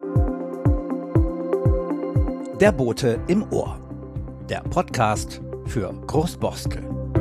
Der Bote im Ohr. Der Podcast für Großborstel.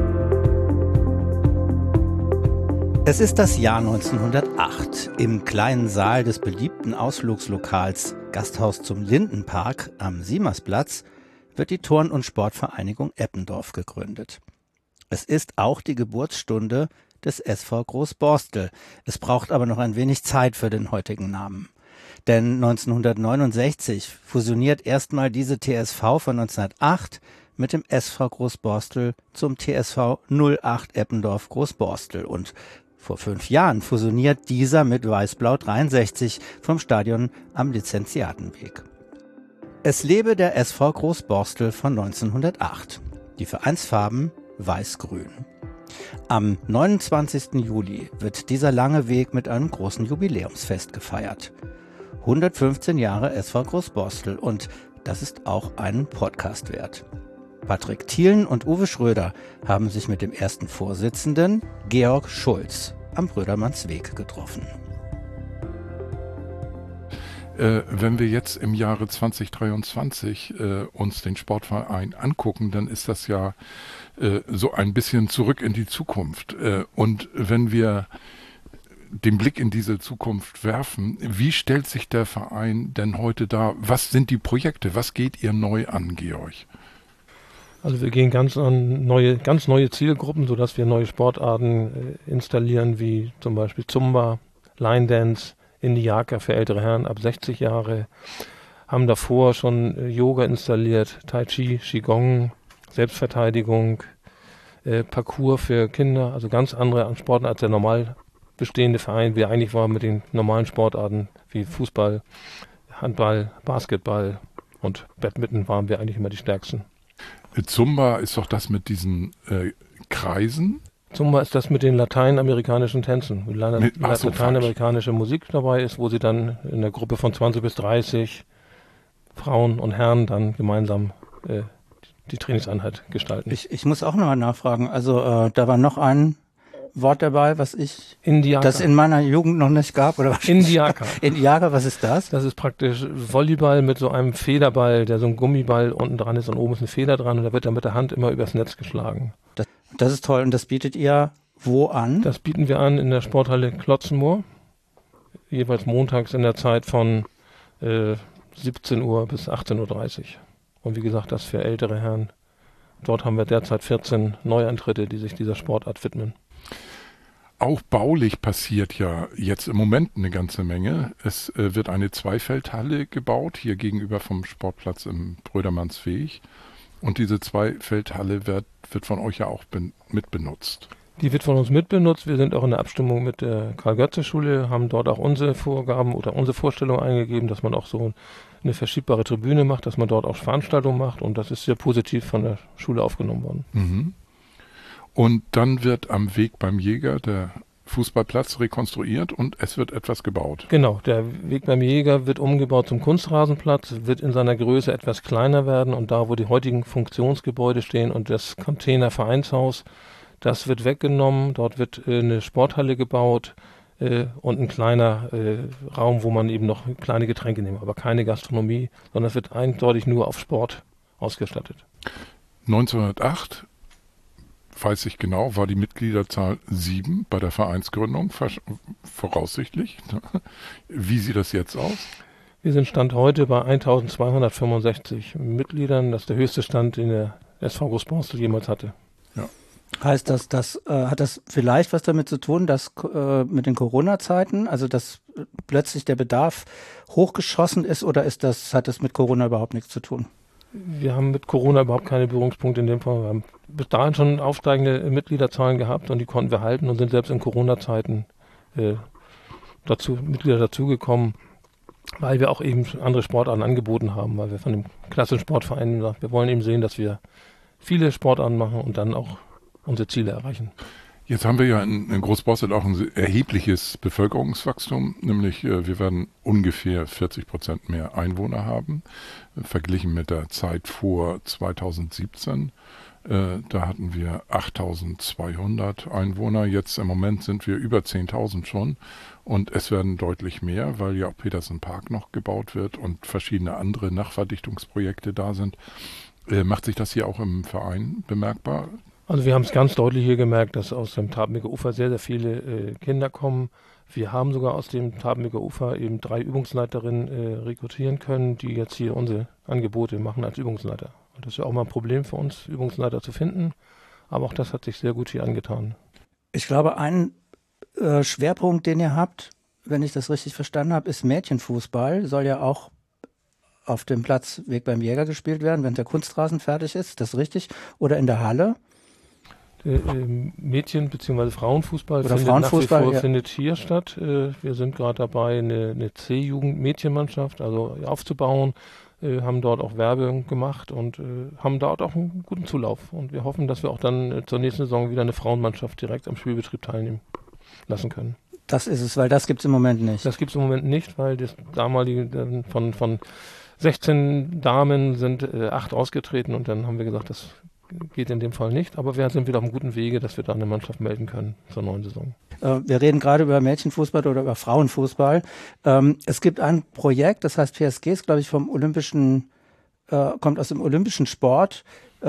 Es ist das Jahr 1908. Im kleinen Saal des beliebten Ausflugslokals Gasthaus zum Lindenpark am Siemersplatz wird die Turn- und Sportvereinigung Eppendorf gegründet. Es ist auch die Geburtsstunde des SV Großborstel. Es braucht aber noch ein wenig Zeit für den heutigen Namen. Denn 1969 fusioniert erstmal diese TSV von 1908 mit dem SV Großborstel zum TSV 08 Eppendorf Großborstel. Und vor 5 Jahren fusioniert dieser mit Weiß-Blau 63 vom Stadion am Lizenziatenweg. Es lebe der SV Großborstel von 1908. Die Vereinsfarben weiß-grün. Am 29. Juli wird dieser lange Weg mit einem großen Jubiläumsfest gefeiert. 115 Jahre SV Großborstel, und das ist auch einen Podcast wert. Patrick Thielen und Uwe Schröder haben sich mit dem ersten Vorsitzenden, Georg Schulz, am Brödermannsweg getroffen. Wenn wir jetzt im Jahre 2023 uns den Sportverein angucken, dann ist das ja so ein bisschen zurück in die Zukunft. Und wenn wir den Blick in diese Zukunft werfen, wie stellt sich der Verein denn heute dar? Was sind die Projekte? Was geht ihr neu an, Georg? Also wir gehen ganz neue Zielgruppen, sodass wir neue Sportarten installieren, wie zum Beispiel Zumba, Line Dance, Indiaka für ältere Herren ab 60 Jahre, haben davor schon Yoga installiert, Tai Chi, Qigong, Selbstverteidigung, Parkour für Kinder, also ganz andere Sportarten als der normal bestehende Verein, wie eigentlich war mit den normalen Sportarten wie Fußball, Handball, Basketball und Badminton waren wir eigentlich immer die stärksten. Zumba ist doch das mit diesen Kreisen? Zumba ist das mit den lateinamerikanischen Tänzen, wo lateinamerikanische Musik dabei ist, wo sie dann in der Gruppe von 20 bis 30 Frauen und Herren dann gemeinsam die Trainingseinheit gestalten. Ich muss auch nochmal nachfragen, also da war noch ein Wort dabei, was das in meiner Jugend noch nicht gab, oder was? Indiaka. Indiaka, was ist das? Das ist praktisch Volleyball mit so einem Federball, der so ein Gummiball unten dran ist und oben ist eine Feder dran, und da wird dann mit der Hand immer übers Netz geschlagen. Das ist toll, und das bietet ihr wo an? Das bieten wir an in der Sporthalle Klotzenmoor, jeweils montags in der Zeit von 17 Uhr bis 18.30 Uhr. Und wie gesagt, das für ältere Herren. Dort haben wir derzeit 14 Neueintritte, die sich dieser Sportart widmen. Auch baulich passiert ja jetzt im Moment eine ganze Menge. Es wird eine Zweifeldhalle gebaut, hier gegenüber vom Sportplatz im Brödermannsweg. Und diese Zweifeldhalle wird von euch ja auch mitbenutzt. Die wird von uns mitbenutzt. Wir sind auch in der Abstimmung mit der Karl-Götze-Schule, haben dort auch unsere Vorgaben oder unsere Vorstellungen eingegeben, dass man auch so eine verschiebbare Tribüne macht, dass man dort auch Veranstaltungen macht, und das ist sehr positiv von der Schule aufgenommen worden. Mhm. Und dann wird am Weg beim Jäger der Fußballplatz rekonstruiert und es wird etwas gebaut. Genau, der Weg beim Jäger wird umgebaut zum Kunstrasenplatz, wird in seiner Größe etwas kleiner werden, und da, wo die heutigen Funktionsgebäude stehen und das Container-Vereinshaus, das wird weggenommen. Dort wird eine Sporthalle gebaut und ein kleiner Raum, wo man eben noch kleine Getränke nimmt, aber keine Gastronomie, sondern es wird eindeutig nur auf Sport ausgestattet. 1908, weiß ich genau, war die Mitgliederzahl 7 bei der Vereinsgründung, voraussichtlich. Wie sieht das jetzt aus? Wir sind Stand heute bei 1265 Mitgliedern. Das ist der höchste Stand, den der SV Großborstel jemals hatte. Ja. Heißt das, hat das vielleicht was damit zu tun, dass mit den Corona-Zeiten, also dass plötzlich der Bedarf hochgeschossen ist, oder hat das mit Corona überhaupt nichts zu tun? Wir haben mit Corona überhaupt keine Berührungspunkte in dem Fall. Wir haben bis dahin schon aufsteigende Mitgliederzahlen gehabt, und die konnten wir halten, und sind selbst in Corona-Zeiten Mitglieder dazugekommen, weil wir auch eben andere Sportarten angeboten haben, weil wir von dem klassischen Sportverein gesagt, wir wollen eben sehen, dass wir viele Sportarten machen und dann auch unsere Ziele erreichen. Jetzt haben wir ja in Großborstel auch ein erhebliches Bevölkerungswachstum, nämlich wir werden ungefähr 40% mehr Einwohner haben, verglichen mit der Zeit vor 2017. Da hatten wir 8.200 Einwohner. Jetzt im Moment sind wir über 10.000 schon. Und es werden deutlich mehr, weil ja auch Petersen Park noch gebaut wird und verschiedene andere Nachverdichtungsprojekte da sind. Macht sich das hier auch im Verein bemerkbar? Also wir haben es ganz deutlich hier gemerkt, dass aus dem Tabenbeker Ufer sehr, sehr viele Kinder kommen. Wir haben sogar aus dem Tabenbeker Ufer eben 3 Übungsleiterinnen rekrutieren können, die jetzt hier unsere Angebote machen als Übungsleiter. Und das ist ja auch mal ein Problem für uns, Übungsleiter zu finden. Aber auch das hat sich sehr gut hier angetan. Ich glaube, ein Schwerpunkt, den ihr habt, wenn ich das richtig verstanden habe, ist Mädchenfußball. Soll ja auch auf dem Platz Weg beim Jäger gespielt werden, wenn der Kunstrasen fertig ist. Ist das richtig? Oder in der Halle? Mädchen- bzw. Frauenfußball Oder findet Frauenfußball, nach wie vor ja. findet hier statt. Wir sind gerade dabei, eine C-Jugend-Mädchenmannschaft aufzubauen, haben dort auch Werbung gemacht und haben dort auch einen guten Zulauf. Und wir hoffen, dass wir auch dann zur nächsten Saison wieder eine Frauenmannschaft direkt am Spielbetrieb teilnehmen lassen können. Das ist es, weil das gibt es im Moment nicht. Das gibt es im Moment nicht, weil das damalige von 16 Damen sind 8 ausgetreten und dann haben wir gesagt, das geht in dem Fall nicht, aber wir sind wieder auf einem guten Wege, dass wir da eine Mannschaft melden können zur neuen Saison. Wir reden gerade über Mädchenfußball oder über Frauenfußball. Es gibt ein Projekt, das heißt PSG, ist glaube ich kommt aus dem olympischen Sport.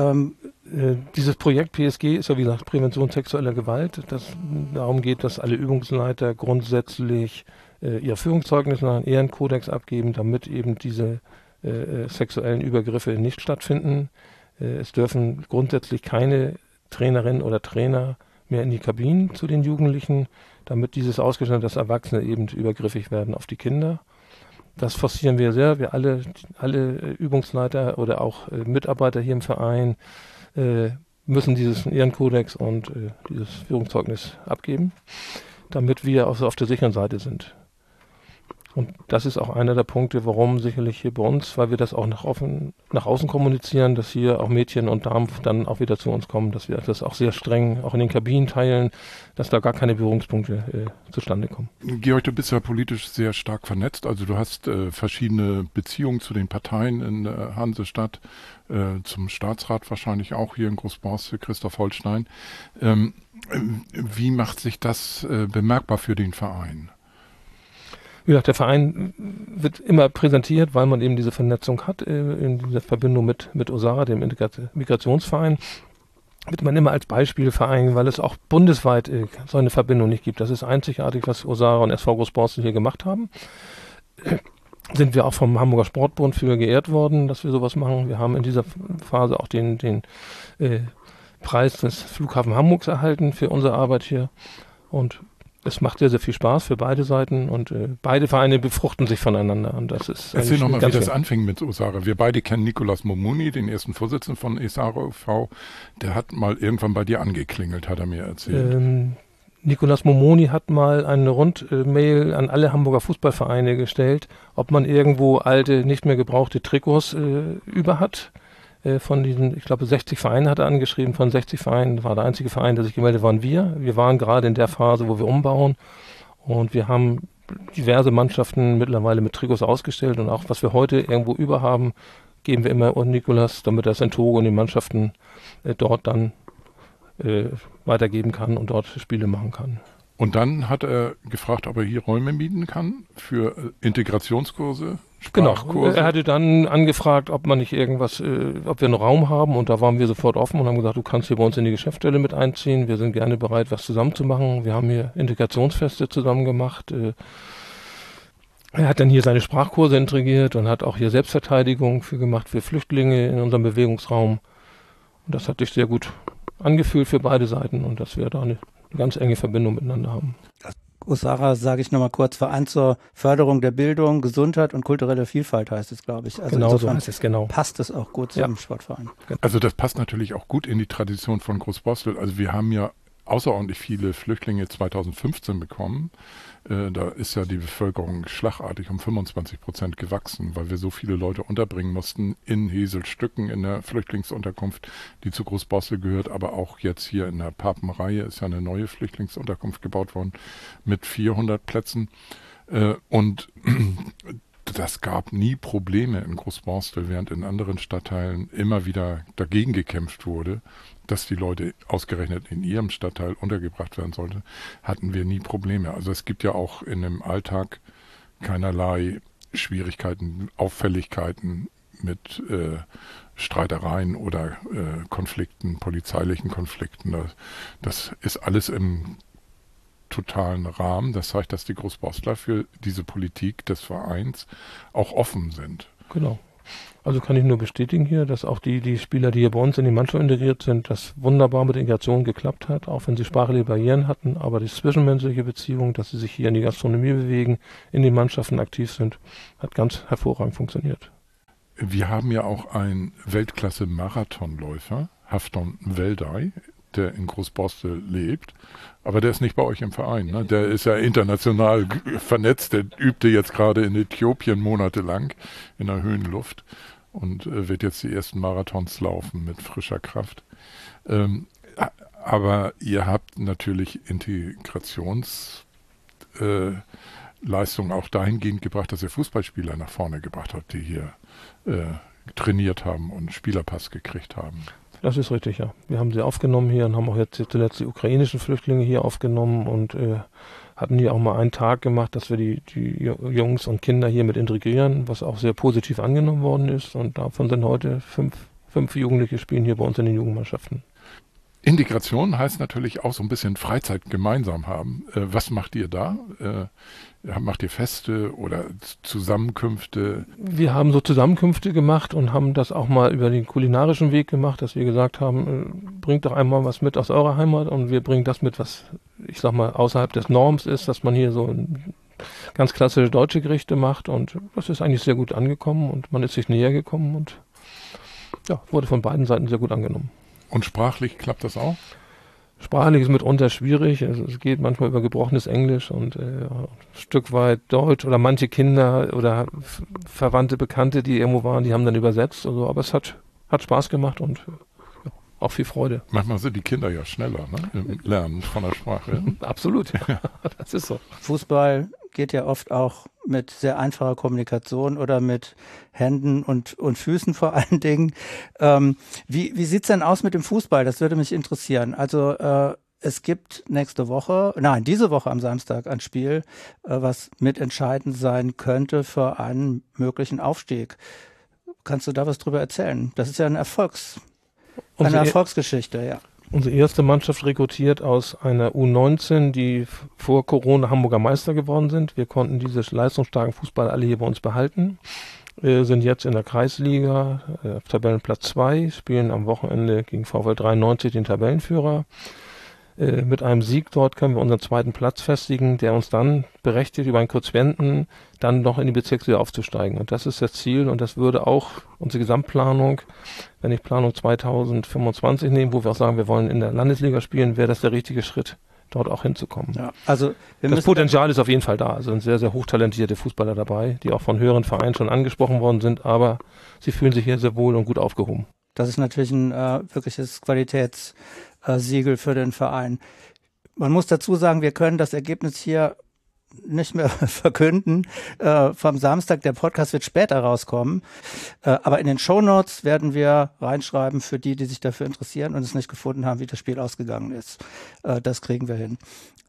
Dieses Projekt PSG ist ja wie gesagt Prävention sexueller Gewalt. Darum geht, dass alle Übungsleiter grundsätzlich ihr Führungszeugnis nach einem Ehrenkodex abgeben, damit eben diese sexuellen Übergriffe nicht stattfinden. Es dürfen grundsätzlich keine Trainerinnen oder Trainer mehr in die Kabinen zu den Jugendlichen, damit dieses ausgeschlossen, dass Erwachsene eben übergriffig werden auf die Kinder. Das forcieren wir sehr. Wir alle Übungsleiter oder auch Mitarbeiter hier im Verein müssen diesen Ehrenkodex und dieses Führungszeugnis abgeben, damit wir auch so auf der sicheren Seite sind. Und das ist auch einer der Punkte, warum sicherlich hier bei uns, weil wir das auch nach außen kommunizieren, dass hier auch Mädchen und Damen dann auch wieder zu uns kommen, dass wir das auch sehr streng auch in den Kabinen teilen, dass da gar keine Berührungspunkte zustande kommen. Georg, du bist ja politisch sehr stark vernetzt, also du hast verschiedene Beziehungen zu den Parteien in Hansestadt, zum Staatsrat wahrscheinlich auch hier in Großborstel, Christoph Holstein. Wie macht sich das bemerkbar für den Verein? Wie gesagt, der Verein wird immer präsentiert, weil man eben diese Vernetzung hat in dieser Verbindung mit OSARA, dem Migrationsverein. Wird man immer als Beispielverein, weil es auch bundesweit so eine Verbindung nicht gibt. Das ist einzigartig, was OSARA und SV Großborstel hier gemacht haben. Sind wir auch vom Hamburger Sportbund für geehrt worden, dass wir sowas machen. Wir haben in dieser Phase auch den Preis des Flughafen Hamburgs erhalten für unsere Arbeit hier. Und es macht sehr, sehr viel Spaß für beide Seiten und beide Vereine befruchten sich voneinander. Und das ist Erzähl nochmal, wie das anfing mit OSARA. Wir beide kennen Nicolas Momuni, den ersten Vorsitzenden von OSARA e.V. Der hat mal irgendwann bei dir angeklingelt, hat er mir erzählt. Nicolas Momoni hat mal eine Rundmail an alle Hamburger Fußballvereine gestellt, ob man irgendwo alte, nicht mehr gebrauchte Trikots über hat. Von diesen, ich glaube 60 Vereine hat er angeschrieben, von 60 Vereinen war der einzige Verein, der sich gemeldet hat, waren wir. Wir waren gerade in der Phase, wo wir umbauen und wir haben diverse Mannschaften mittlerweile mit Trikots ausgestellt und auch was wir heute irgendwo über haben, geben wir immer an Nicolas, damit er es in Togo und die Mannschaften dort dann weitergeben kann und dort Spiele machen kann. Und dann hat er gefragt, ob er hier Räume mieten kann für Integrationskurse, Sprachkurse. Genau, er hatte dann angefragt, ob man nicht irgendwas, ob wir einen Raum haben und da waren wir sofort offen und haben gesagt, du kannst hier bei uns in die Geschäftsstelle mit einziehen, wir sind gerne bereit, was zusammen zu machen. Wir haben hier Integrationsfeste zusammen gemacht. Er hat dann hier seine Sprachkurse integriert und hat auch hier Selbstverteidigung gemacht für Flüchtlinge in unserem Bewegungsraum. Und das hat sich sehr gut angefühlt für beide Seiten und dass wir da eine ganz enge Verbindung miteinander haben. OSARA, sage ich nochmal kurz, Verein zur Förderung der Bildung, Gesundheit und kulturelle Vielfalt heißt es, glaube ich. Also genau so heißt es, genau. Passt es auch gut zum Sportverein. Also das passt natürlich auch gut in die Tradition von Großborstel. Also wir haben ja außerordentlich viele Flüchtlinge 2015 bekommen. Da ist ja die Bevölkerung schlagartig um 25% gewachsen, weil wir so viele Leute unterbringen mussten in Heselstücken in der Flüchtlingsunterkunft, die zu Großborstel gehört, aber auch jetzt hier in der Papenreihe ist ja eine neue Flüchtlingsunterkunft gebaut worden mit 400 Plätzen. Und das gab nie Probleme in Großborstel, während in anderen Stadtteilen immer wieder dagegen gekämpft wurde, dass die Leute ausgerechnet in ihrem Stadtteil untergebracht werden sollten, hatten wir nie Probleme. Also es gibt ja auch in dem Alltag keinerlei Schwierigkeiten, Auffälligkeiten mit Streitereien oder Konflikten, polizeilichen Konflikten. Das ist alles im totalen Rahmen. Das zeigt, dass die Großborstler für diese Politik des Vereins auch offen sind. Genau. Also kann ich nur bestätigen hier, dass auch die Spieler, die hier bei uns in die Mannschaft integriert sind, das wunderbar mit der Integration geklappt hat, auch wenn sie sprachliche Barrieren hatten, aber die zwischenmenschliche Beziehung, dass sie sich hier in die Gastronomie bewegen, in den Mannschaften aktiv sind, hat ganz hervorragend funktioniert. Wir haben ja auch einen Weltklasse-Marathonläufer, Hafton Veldai, der in Großborstel lebt, aber der ist nicht bei euch im Verein, ne? Der ist ja international vernetzt, der übte jetzt gerade in Äthiopien monatelang in der Höhenluft und wird jetzt die ersten Marathons laufen mit frischer Kraft. Aber ihr habt natürlich Integrationsleistungen auch dahingehend gebracht, dass ihr Fußballspieler nach vorne gebracht habt, die hier trainiert haben und Spielerpass gekriegt haben. Das ist richtig, ja. Wir haben sie aufgenommen hier und haben auch jetzt zuletzt die ukrainischen Flüchtlinge hier aufgenommen und hatten hier auch mal einen Tag gemacht, dass wir die Jungs und Kinder hier mit integrieren, was auch sehr positiv angenommen worden ist. Und davon sind heute fünf Jugendliche spielen hier bei uns in den Jugendmannschaften. Integration heißt natürlich auch so ein bisschen Freizeit gemeinsam haben. Was macht ihr da? Macht ihr Feste oder Zusammenkünfte? Wir haben so Zusammenkünfte gemacht und haben das auch mal über den kulinarischen Weg gemacht, dass wir gesagt haben, bringt doch einmal was mit aus eurer Heimat und wir bringen das mit, was, ich sag mal, außerhalb des Norms ist, dass man hier so ganz klassische deutsche Gerichte macht und das ist eigentlich sehr gut angekommen und man ist sich näher gekommen und ja, wurde von beiden Seiten sehr gut angenommen. Und sprachlich klappt das auch? Sprachlich ist mitunter schwierig. Es geht manchmal über gebrochenes Englisch und ein Stück weit Deutsch oder manche Kinder oder Verwandte, Bekannte, die irgendwo waren, die haben dann übersetzt. Also, aber es hat Spaß gemacht und auch viel Freude. Manchmal sind die Kinder ja schneller, ne, im Lernen von der Sprache. Absolut, ja. Das ist so. Fußball geht ja oft auch mit sehr einfacher Kommunikation oder mit Händen und Füßen vor allen Dingen. Wie sieht's denn aus mit dem Fußball? Das würde mich interessieren. Also es gibt diese Woche am Samstag ein Spiel, was mitentscheidend sein könnte für einen möglichen Aufstieg. Kannst du da was drüber erzählen? Das ist ja eine Erfolgsgeschichte, ja. Unsere erste Mannschaft rekrutiert aus einer U19, die vor Corona Hamburger Meister geworden sind. Wir konnten diese leistungsstarken Fußballer alle hier bei uns behalten. Wir sind jetzt in der Kreisliga auf Tabellenplatz 2, spielen am Wochenende gegen VfL 93 den Tabellenführer. Mit einem Sieg dort können wir unseren zweiten Platz festigen, der uns dann berechtigt, über einen Quotienten dann noch in die Bezirksliga aufzusteigen. Und das ist das Ziel und das würde auch unsere Gesamtplanung, wenn ich Planung 2025 nehme, wo wir auch sagen, wir wollen in der Landesliga spielen, wäre das der richtige Schritt, dort auch hinzukommen. Ja, also das Potenzial ist auf jeden Fall da. Also sind sehr, sehr hochtalentierte Fußballer dabei, die auch von höheren Vereinen schon angesprochen worden sind, aber sie fühlen sich hier sehr wohl und gut aufgehoben. Das ist natürlich ein wirkliches Qualitätssiegel für den Verein. Man muss dazu sagen, wir können das Ergebnis hier nicht mehr verkünden vom Samstag. Der Podcast wird später rauskommen. Aber in den Shownotes werden wir reinschreiben für die sich dafür interessieren und es nicht gefunden haben, wie das Spiel ausgegangen ist. Das kriegen wir hin.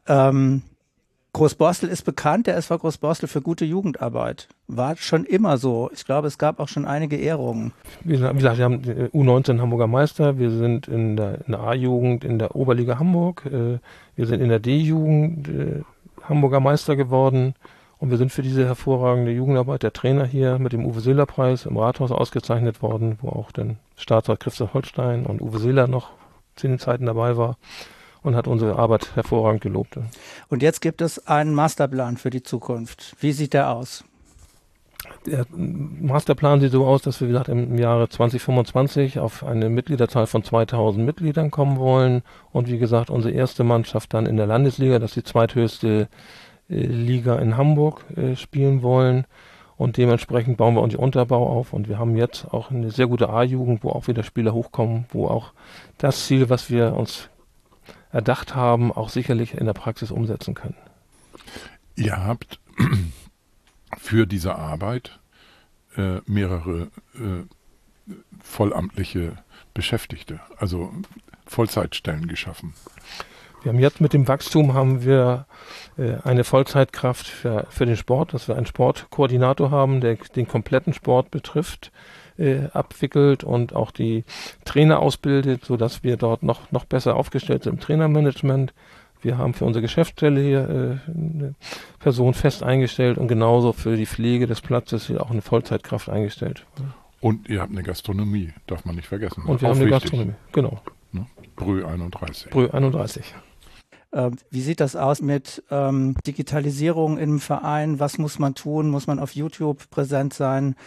Großborstel ist bekannt, der SV Großborstel, für gute Jugendarbeit. War schon immer so. Ich glaube, es gab auch schon einige Ehrungen. Wie gesagt, wir haben U19 Hamburger Meister, wir sind in der A-Jugend in der Oberliga Hamburg, wir sind in der D-Jugend Hamburger Meister geworden und wir sind für diese hervorragende Jugendarbeit der Trainer hier mit dem Uwe-Seeler-Preis im Rathaus ausgezeichnet worden, wo auch dann Staatsrat Christoph Holstein und Uwe Seeler noch zu den Zeiten dabei war. Und hat unsere Arbeit hervorragend gelobt. Und jetzt gibt es einen Masterplan für die Zukunft. Wie sieht der aus? Der Masterplan sieht so aus, dass wir, wie gesagt, im Jahre 2025 auf eine Mitgliederzahl von 2000 Mitgliedern kommen wollen. Und wie gesagt, unsere erste Mannschaft dann in der Landesliga, das ist die zweithöchste Liga in Hamburg, spielen wollen. Und dementsprechend bauen wir unseren Unterbau auf. Und wir haben jetzt auch eine sehr gute A-Jugend, wo auch wieder Spieler hochkommen, wo auch das Ziel, was wir uns erdacht haben, auch sicherlich in der Praxis umsetzen können. Ihr habt für diese Arbeit mehrere vollamtliche Beschäftigte, also Vollzeitstellen geschaffen. Wir haben jetzt mit dem Wachstum eine Vollzeitkraft für den Sport, dass wir einen Sportkoordinator haben, der den kompletten Sport betrifft, abwickelt und auch die Trainer ausbildet, sodass wir dort noch besser aufgestellt sind im Trainermanagement. Wir haben für unsere Geschäftsstelle hier eine Person fest eingestellt und genauso für die Pflege des Platzes hier auch eine Vollzeitkraft eingestellt. Und ihr habt eine Gastronomie, darf man nicht vergessen. Und wir haben eine Gastronomie, genau. Ne? Brö 31. Brö 31. Wie sieht das aus mit Digitalisierung im Verein? Was muss man tun? Muss man auf YouTube präsent sein?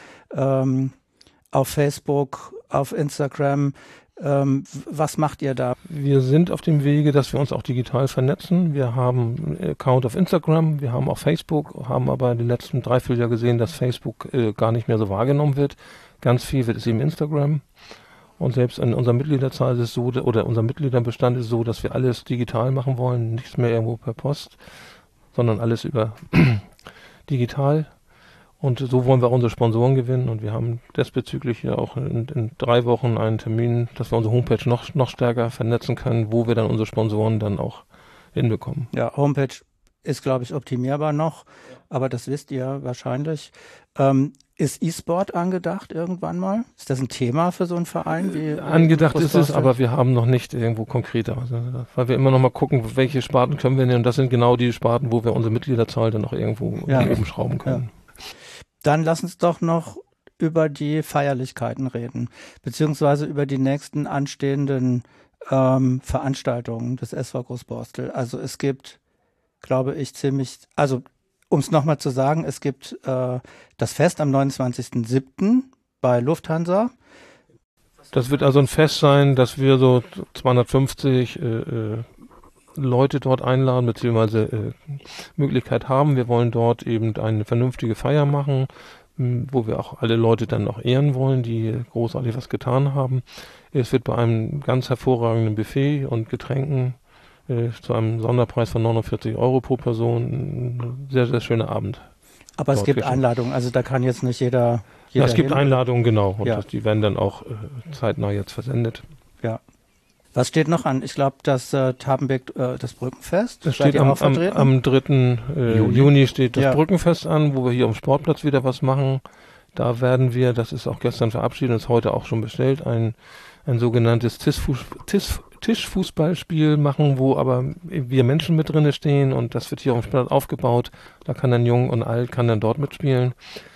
Auf Facebook, auf Instagram? Was macht ihr da? Wir sind auf dem Wege, dass wir uns auch digital vernetzen. Wir haben einen Account auf Instagram, wir haben auch Facebook, haben aber in den letzten 3-4 Jahren gesehen, dass Facebook gar nicht mehr so wahrgenommen wird. Ganz viel wird es eben Instagram. Und selbst in unserer Mitgliederzahl ist es so, oder unser Mitgliederbestand ist so, dass wir alles digital machen wollen, nichts mehr irgendwo per Post, sondern alles über digital. Und so wollen wir auch unsere Sponsoren gewinnen. Und wir haben diesbezüglich ja auch in 3 Wochen einen Termin, dass wir unsere Homepage noch stärker vernetzen können, wo wir dann unsere Sponsoren dann auch hinbekommen. Ja, Homepage ist, glaube ich, optimierbar noch, aber das wisst ihr wahrscheinlich. Ist E-Sport angedacht irgendwann mal? Ist das ein Thema für so einen Verein? Angedacht ist es, aber wir haben noch nicht irgendwo konkreter. Also, weil wir immer noch mal gucken, welche Sparten können wir nehmen. Und das sind genau die Sparten, wo wir unsere Mitgliederzahl dann auch irgendwo oben schrauben können. Ja. Dann lass uns doch noch über die Feierlichkeiten reden, beziehungsweise über die nächsten anstehenden Veranstaltungen des SV Großborstel. Also es gibt, glaube ich, um es nochmal zu sagen, es gibt das Fest am 29.07. bei Lufthansa. Das wird also ein Fest sein, dass wir so 250 Leute dort einladen, beziehungsweise Möglichkeit haben. Wir wollen dort eben eine vernünftige Feier machen, wo wir auch alle Leute dann noch ehren wollen, die großartig was getan haben. Es wird bei einem ganz hervorragenden Buffet und Getränken zu einem Sonderpreis von 49 € pro Person ein sehr, sehr schöner Abend. Aber es gibt Einladungen, also da kann jetzt nicht jeder ja, es gibt Einladungen, genau. Und ja. Die werden dann auch zeitnah jetzt versendet. Ja. Was steht noch an? Ich glaube, das Tabenbeck, das Brückenfest. Das steht am 3. Juni steht das Brückenfest an, wo wir hier am Sportplatz wieder was machen. Da werden wir, das ist auch gestern verabschiedet und ist heute auch schon bestellt, ein sogenanntes Tischfußballspiel machen, wo aber wir Menschen mit drinne stehen und das wird hier auf dem Spielplatz aufgebaut. Da kann dann Jung und Alt kann dann dort mitspielen.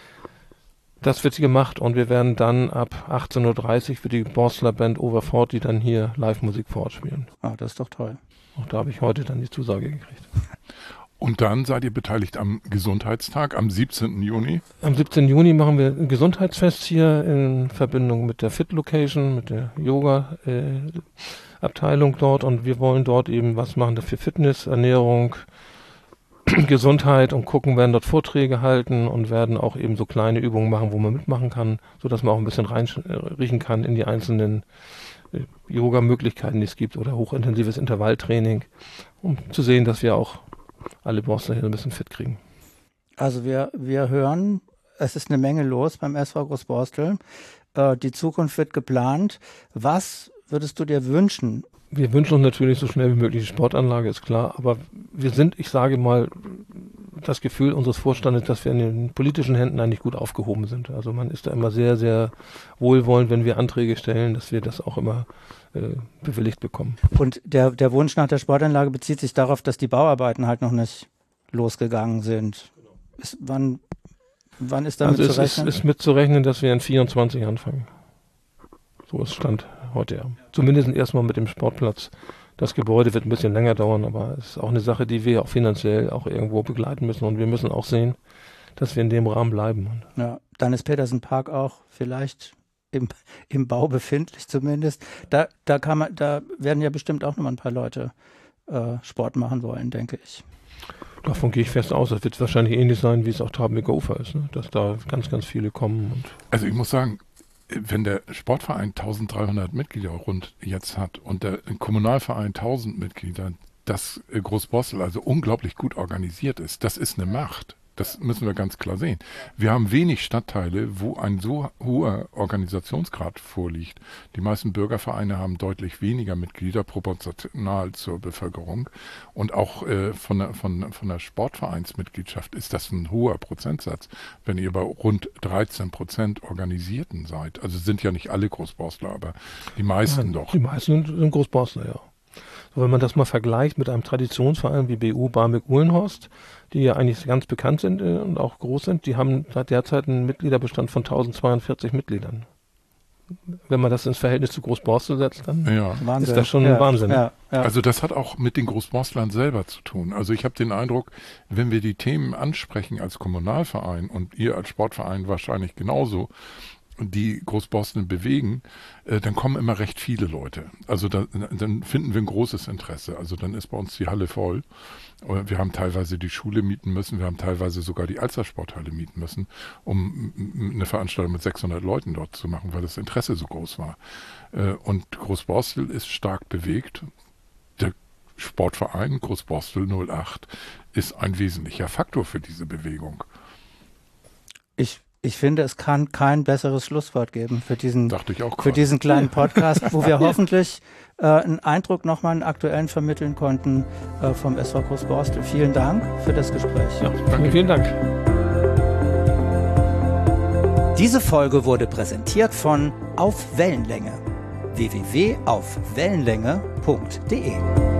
Das wird gemacht und wir werden dann ab 18:30 Uhr für die Borstler Band Over 40 dann hier Live-Musik vor Ort spielen. Ah, das ist doch toll. Auch da habe ich heute dann die Zusage gekriegt. Und dann seid ihr beteiligt am Gesundheitstag am 17. Juni? Am 17. Juni machen wir ein Gesundheitsfest hier in Verbindung mit der Fit Location, mit der Yoga-Abteilung dort und wir wollen dort eben was machen für Fitness, Ernährung, Gesundheit und werden dort Vorträge halten und werden auch eben so kleine Übungen machen, wo man mitmachen kann, sodass man auch ein bisschen reinriechen kann in die einzelnen Yoga-Möglichkeiten, die es gibt oder hochintensives Intervalltraining, um zu sehen, dass wir auch alle Borstler hier ein bisschen fit kriegen. Also wir hören, es ist eine Menge los beim SV Großborstel. Die Zukunft wird geplant. Was würdest du dir wünschen? Wir wünschen uns natürlich so schnell wie möglich die Sportanlage, ist klar. Aber wir sind, ich sage mal, das Gefühl unseres Vorstandes, dass wir in den politischen Händen eigentlich gut aufgehoben sind. Also man ist da immer sehr, sehr wohlwollend, wenn wir Anträge stellen, dass wir das auch immer bewilligt bekommen. Und der Wunsch nach der Sportanlage bezieht sich darauf, dass die Bauarbeiten halt noch nicht losgegangen sind. Wann ist damit zu rechnen? Es ist mitzurechnen, dass wir in 24 anfangen. So ist Stand heute, ja. Zumindest erstmal mit dem Sportplatz. Das Gebäude wird ein bisschen länger dauern, aber es ist auch eine Sache, die wir auch finanziell auch irgendwo begleiten müssen. Und wir müssen auch sehen, dass wir in dem Rahmen bleiben. Ja, dann ist Petersen Park auch vielleicht im Bau befindlich zumindest. Da werden ja bestimmt auch noch mal ein paar Leute Sport machen wollen, denke ich. Davon gehe ich fest aus. Das wird wahrscheinlich ähnlich sein, wie es auch Tabenbecker Ufer ist, ne? Dass da ganz, ganz viele kommen. Also ich muss sagen, wenn der Sportverein 1300 Mitglieder rund jetzt hat und der Kommunalverein 1000 Mitglieder, dass Großborstel also unglaublich gut organisiert ist, das ist eine Macht. Das müssen wir ganz klar sehen. Wir haben wenig Stadtteile, wo ein so hoher Organisationsgrad vorliegt. Die meisten Bürgervereine haben deutlich weniger Mitglieder proportional zur Bevölkerung. Und auch von der Sportvereinsmitgliedschaft ist das ein hoher Prozentsatz, wenn ihr bei rund 13% Organisierten seid. Also sind ja nicht alle Großborstler, aber die meisten doch. Die meisten sind Großborstler, ja. So, wenn man das mal vergleicht mit einem Traditionsverein wie BU Barmbek-Uhlenhorst, die ja eigentlich ganz bekannt sind und auch groß sind, die haben derzeit einen Mitgliederbestand von 1042 Mitgliedern. Wenn man das ins Verhältnis zu Großborstel setzt, dann ist das schon Wahnsinn. Ja. Also das hat auch mit den Großborstlern selber zu tun. Also ich habe den Eindruck, wenn wir die Themen ansprechen als Kommunalverein und ihr als Sportverein wahrscheinlich genauso, die Großborsteln bewegen, dann kommen immer recht viele Leute. Also dann finden wir ein großes Interesse. Also dann ist bei uns die Halle voll. Wir haben teilweise die Schule mieten müssen, wir haben teilweise sogar die Alstersporthalle mieten müssen, um eine Veranstaltung mit 600 Leuten dort zu machen, weil das Interesse so groß war. Und Großborstel ist stark bewegt. Der Sportverein Großborstel 08 ist ein wesentlicher Faktor für diese Bewegung. Ich finde, es kann kein besseres Schlusswort geben für diesen kleinen Podcast, wo wir hoffentlich einen Eindruck nochmal einen aktuellen vermitteln konnten vom SV Großborstel. Vielen Dank für das Gespräch. Ja, vielen Dank. Diese Folge wurde präsentiert von Auf Wellenlänge. www.aufwellenlänge.de